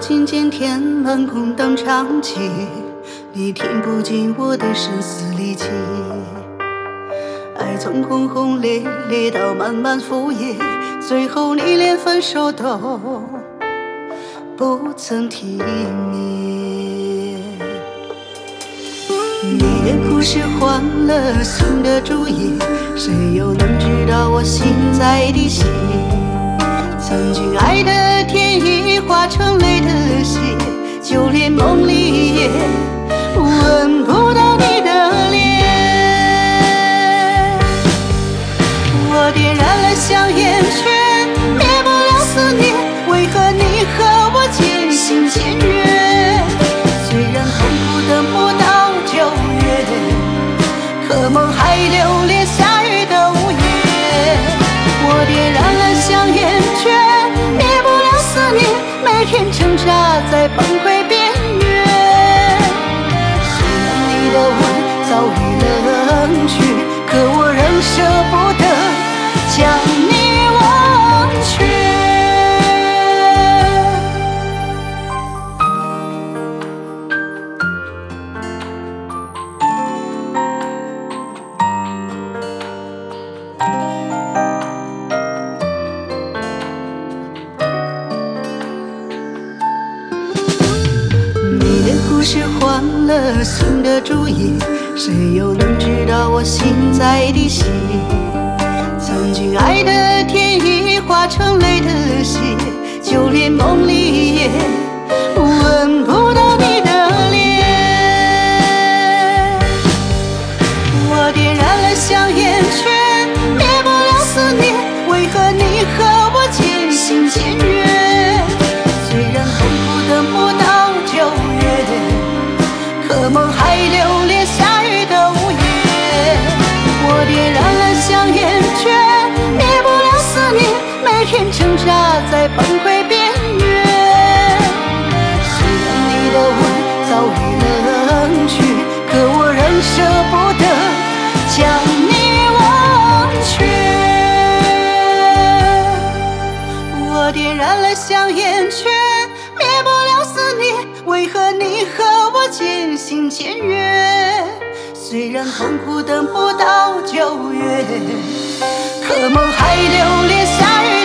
今间天门空荡长起，你听不进我的声嘶力竭。爱从轰轰烈烈到漫漫敷衍，最后你连分手都不曾体面。你的故事换了新的主页，谁又能知道我心在滴血？曾经爱的天已化成泪的血，就连梦里也闻不到你的脸。我点燃了香烟，却灭不了思念，为何你和我渐行渐远？虽然痛苦等不到9月，可梦还留恋下雨的午夜。我点燃了香烟，却灭不了思念，每天挣扎在崩溃边缘。虽然你的吻早已冷却，可我仍舍不得将你忘却。故事换了新的主页，谁又能知道我心在滴血？曾经爱的天已化成泪的血，就连梦里也闻不到你的脸。我点燃了香烟，却灭不了思念，为何你和我渐行渐远？虽然痛苦等不到9月，可梦还留恋下雨的午夜。我点燃了香烟，却灭不了思念，每天挣扎在崩溃边缘。虽然你的吻早已冷却，可我仍舍不得将你忘却。我点燃了香烟，却灭不了思念，为何你和我渐行渐远？虽然痛苦等不到9月，可梦还留恋下雨